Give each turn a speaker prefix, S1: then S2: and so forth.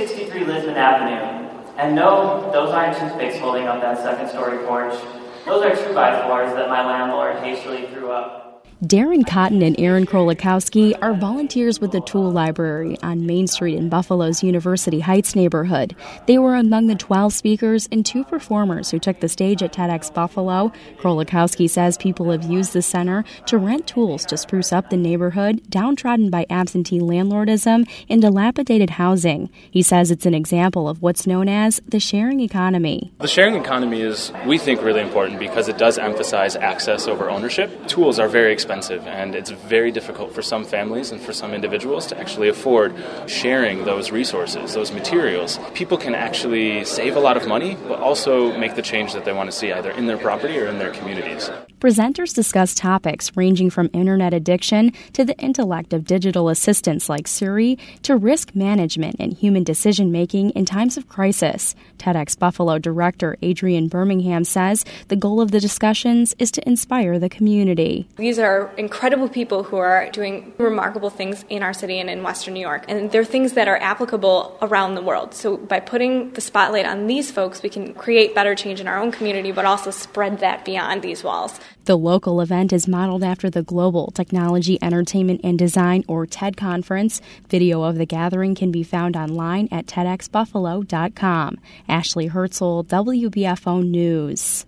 S1: 263 Lisbon Avenue. And no, those aren't toothpicks holding up that second-story porch. Those are 2x4s that my landlord hastily threw up.
S2: Darren Cotton and Aaron Krolikowski are volunteers with the Tool Library on Main Street in Buffalo's University Heights neighborhood. They were among the 12 speakers and 2 performers who took the stage at TEDx Buffalo. Krolikowski says people have used the center to rent tools to spruce up the neighborhood, downtrodden by absentee landlordism and dilapidated housing. He says it's an example of what's known as the sharing economy.
S3: The sharing economy is, we think, really important because it does emphasize access over ownership. Tools are very expensive, and it's very difficult for some families and for some individuals to actually afford sharing those resources, those materials. People can actually save a lot of money, but also make the change that they want to see either in their property or in their communities.
S2: Presenters discuss topics ranging from internet addiction to the intellect of digital assistants like Siri to risk management and human decision-making in times of crisis. TEDx Buffalo director Adrienne Birmingham says the goal of the discussions is to inspire the community.
S4: These are incredible people who are doing remarkable things in our city and in Western New York, and they're things that are applicable around the world. So by putting the spotlight on these folks, we can create better change in our own community, but also spread that beyond these walls.
S2: The local event is modeled after the Global Technology, Entertainment, and Design, or TED Conference. Video of the gathering can be found online at TEDxBuffalo.com. Ashley Herzl, WBFO News.